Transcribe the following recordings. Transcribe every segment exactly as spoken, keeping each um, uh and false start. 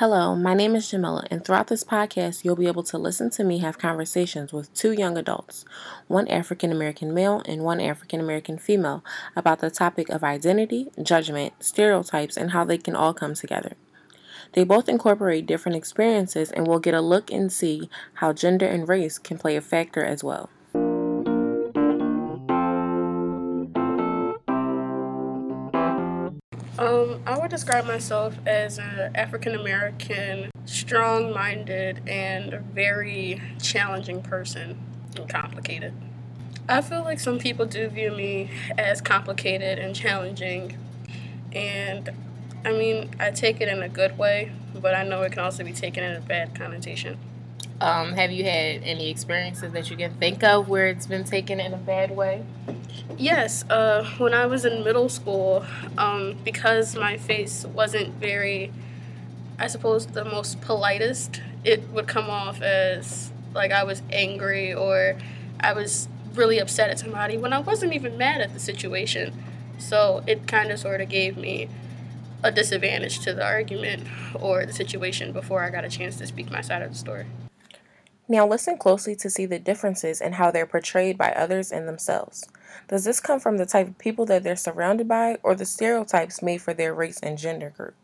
Hello, my name is Jamila, and throughout this podcast, you'll be able to listen to me have conversations with two young adults, one African American male and one African American female, about the topic of identity, judgment, stereotypes, and how they can all come together. They both incorporate different experiences, and we'll get a look and see how gender and race can play a factor as well. Um, I would describe myself as an African American, strong minded, and very challenging person and complicated. I feel like some people do view me as complicated and challenging, and I mean, I take it in a good way, but I know it can also be taken in a bad connotation. Um, have you had any experiences that you can think of where it's been taken in a bad way? Yes, uh, when I was in middle school, um, because my face wasn't very, I suppose, the most politest, it would come off as like I was angry or I was really upset at somebody when I wasn't even mad at the situation. So it kind of sort of gave me a disadvantage to the argument or the situation before I got a chance to speak my side of the story. Now listen closely to see the differences in how they're portrayed by others and themselves. Does this come from the type of people that they're surrounded by or the stereotypes made for their race and gender group?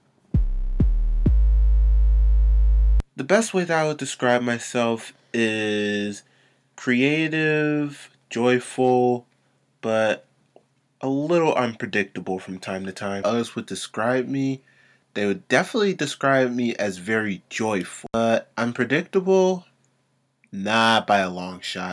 The best way that I would describe myself is creative, joyful, but a little unpredictable from time to time. Others would describe me, they would definitely describe me as very joyful, but unpredictable, not by a long shot.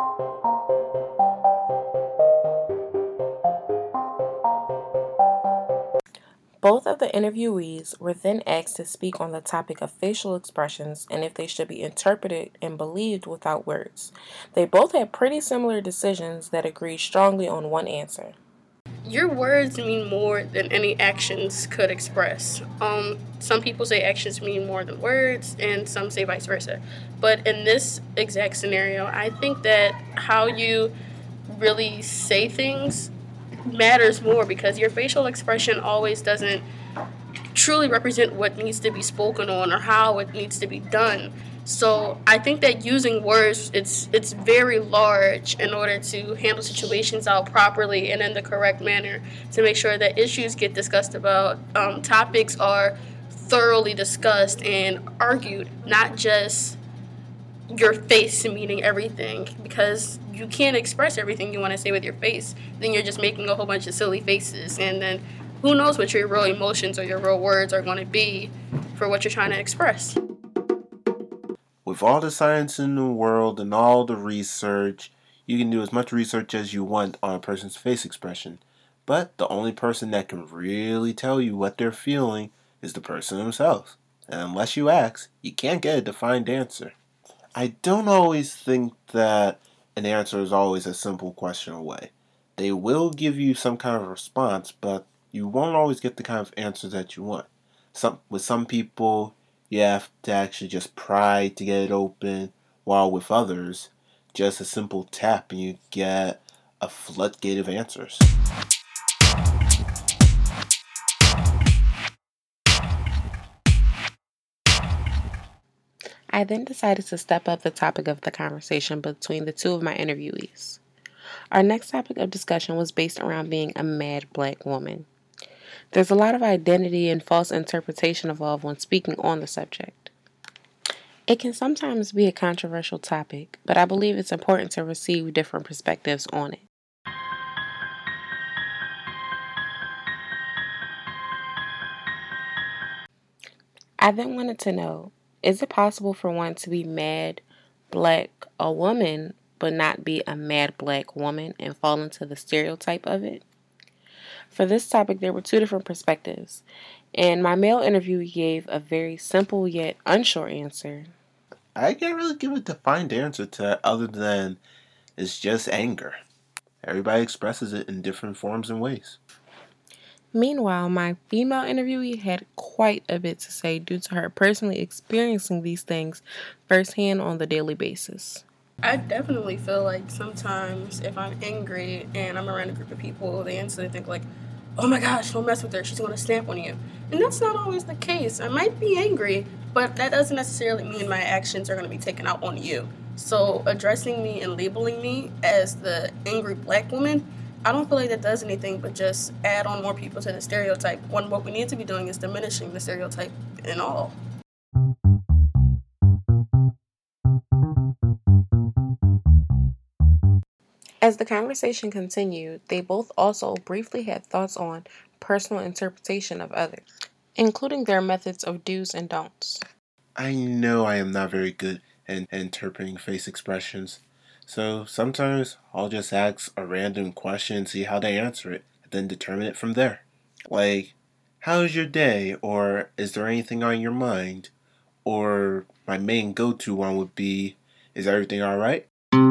Both of the interviewees were then asked to speak on the topic of facial expressions and if they should be interpreted and believed without words. They both had pretty similar decisions that agreed strongly on one answer. Your words mean more than any actions could express. Um, some people say actions mean more than words, and some say vice versa. But in this exact scenario, I think that how you really say things matters more because your facial expression always doesn't truly represent what needs to be spoken on or how it needs to be done. So I think that using words, it's it's very large in order to handle situations out properly and in the correct manner to make sure that issues get discussed about, um, topics are thoroughly discussed and argued, not just your face meaning everything, because you can't express everything you want to say with your face. Then you're just making a whole bunch of silly faces, and then who knows what your real emotions or your real words are going to be for what you're trying to express. With all the science in the world and all the research, you can do as much research as you want on a person's face expression. But the only person that can really tell you what they're feeling is the person themselves. And unless you ask, you can't get a defined answer. I don't always think that an answer is always a simple question away. They will give you some kind of response, but you won't always get the kind of answer that you want. Some with some people, you have to actually just pry to get it open, while with others, just a simple tap and you get a floodgate of answers. I then decided to step up the topic of the conversation between the two of my interviewees. Our next topic of discussion was based around being a mad black woman. There's a lot of identity and false interpretation involved when speaking on the subject. It can sometimes be a controversial topic, but I believe it's important to receive different perspectives on it. I then wanted to know, is it possible for one to be mad black a woman but not be a mad black woman and fall into the stereotype of it? For this topic, there were two different perspectives, and my male interviewee gave a very simple yet unsure answer. I can't really give a defined answer to that other than it's just anger. Everybody expresses it in different forms and ways. Meanwhile, my female interviewee had quite a bit to say due to her personally experiencing these things firsthand on the daily basis. I definitely feel like sometimes if I'm angry and I'm around a group of people, they instantly think like, oh my gosh, don't mess with her, she's going to snap on you. And that's not always the case. I might be angry, but that doesn't necessarily mean my actions are going to be taken out on you. So addressing me and labeling me as the angry black woman, I don't feel like that does anything but just add on more people to the stereotype, when what we need to be doing is diminishing the stereotype and all. As the conversation continued, they both also briefly had thoughts on personal interpretation of others, including their methods of do's and don'ts. I know I am not very good at interpreting face expressions, so sometimes I'll just ask a random question and see how they answer it, and then determine it from there. Like, how's your day? Or is there anything on your mind? Or my main go to one would be, is everything alright?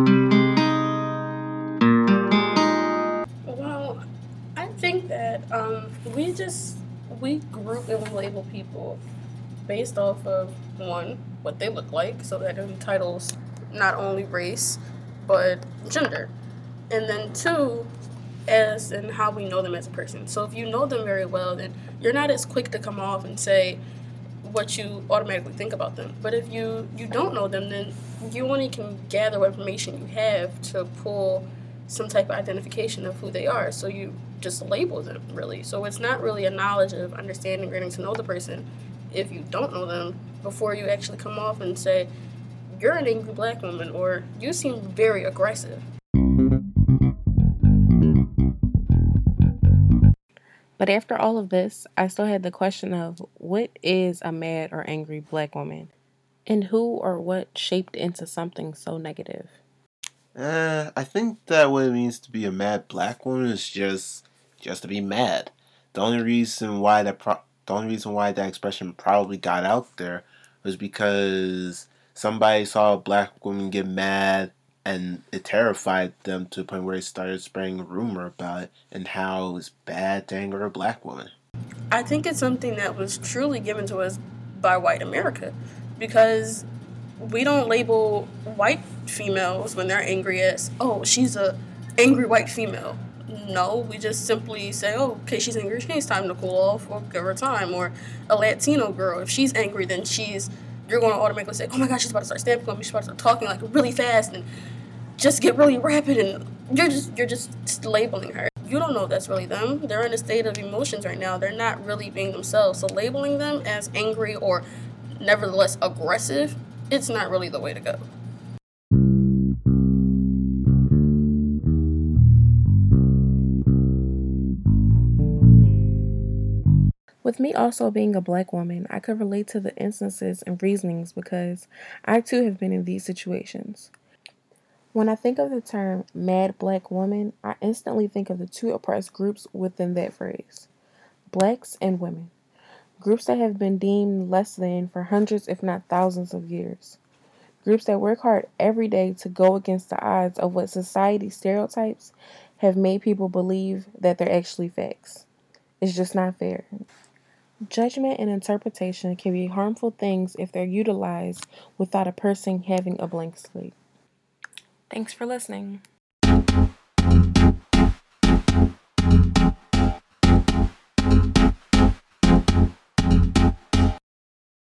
Well, I think that um, we just we group and we label people based off of one, what they look like, so that entitles not only race but gender, and then two, as in how we know them as a person. So if you know them very well, then you're not as quick to come off and say what you automatically think about them. But if you you don't know them, then you only can gather what information you have to pull some type of identification of who they are. So you just label them, really. So it's not really a knowledge of understanding, getting to know the person if you don't know them before you actually come off and say, you're an angry black woman, or you seem very aggressive. But after all of this, I still had the question of what is a mad or angry black woman? And who or what shaped into something so negative? Uh, I think that what it means to be a mad black woman is just just to be mad. The only reason why that pro- the only reason why that expression probably got out there was because somebody saw a black woman get mad and it terrified them to the point where they started spreading a rumor about it and how it was bad to anger a black woman. I think it's something that was truly given to us by white America, because we don't label white females when they're angry as, oh, she's a angry white female. No, we just simply say, oh, okay, she's angry, she needs time to cool off, or give her time. Or a Latino girl, if she's angry, then she's, you're going to automatically say, oh my gosh, she's about to start stamping on me, she's about to start talking like really fast and just get really rapid, and you're just you're just labeling her. You don't know that's really them. They're in a state of emotions right now. They're not really being themselves. So labeling them as angry or nevertheless aggressive, it's not really the way to go. With me also being a black woman, I could relate to the instances and reasonings because I too have been in these situations. When I think of the term mad black woman, I instantly think of the two oppressed groups within that phrase: blacks and women, groups that have been deemed less than for hundreds, if not thousands of years. Groups that work hard every day to go against the odds of what society stereotypes have made people believe that they're actually facts. It's just not fair. Judgment and interpretation can be harmful things if they're utilized without a person having a blank slate. Thanks for listening.